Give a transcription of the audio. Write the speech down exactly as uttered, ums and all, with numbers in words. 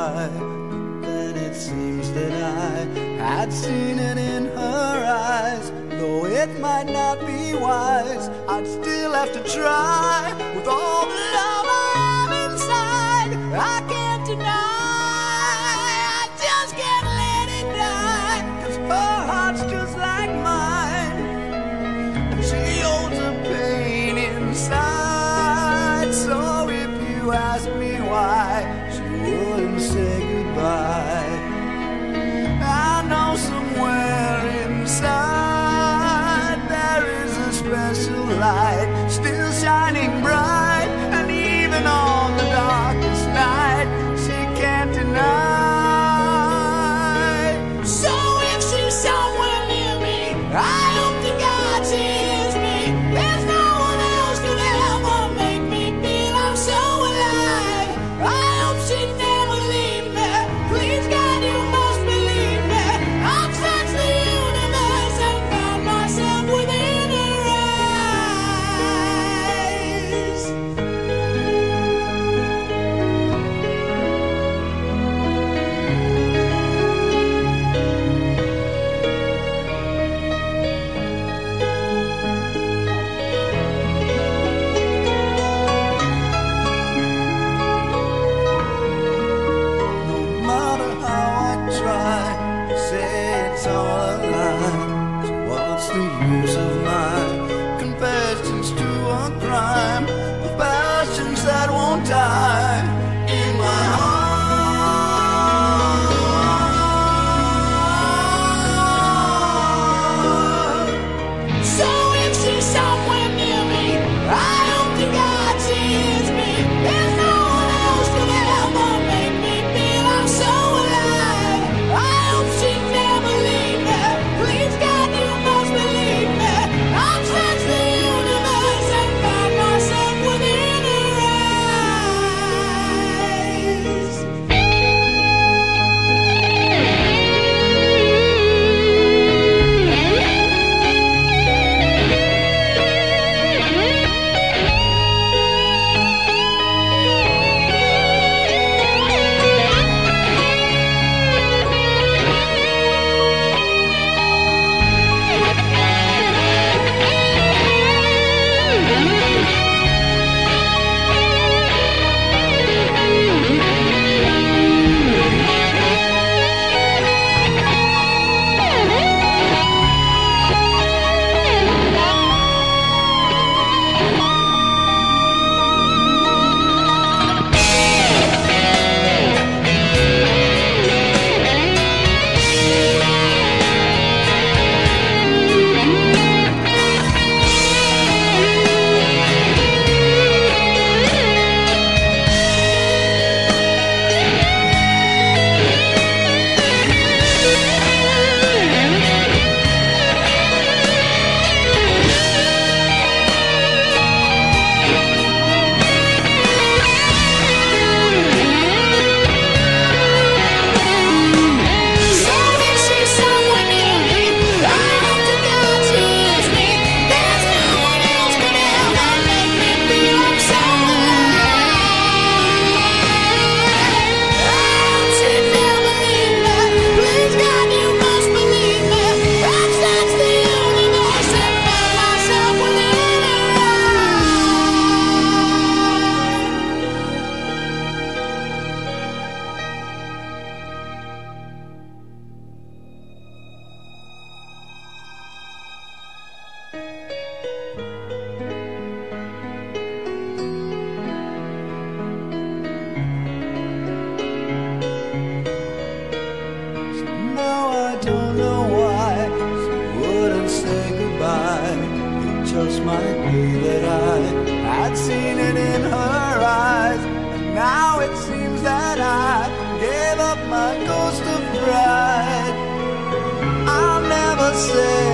by. But then it seems that I had seen it in her eyes. Though it might not be wise, I'd still have to try. With all the love I have inside, I can't deny, I just can't let it die. 'Cause her heart's just like mine, and she holds a pain inside. So if you ask me why she wouldn't say goodbye, I know somewhere inside there is a special light still shining bright, and even on the darkest night she can't deny. So if she's somewhere near me, I hope to God she hears me. There's no one else could ever make me feel I'm so alive. I hope she never leave me. Please God, you must believe me. I've searched the universe and found myself within her eyes. No matter how I try to say it's all a lie, so what's the use of my confessions to a crime, of passions that won't die in my heart? So if she's somewhere near me, I hope to God she hears me. There's no one else could ever make me feel I'm so alive. I hope she never leave me. Please God, you must believe me. I've searched the universe and found myself within her eyes. Now I don't know why she wouldn't say goodbye. It just might be that I had seen it in her eyes, and now it seems that I gave up my ghost of pride. I'll never say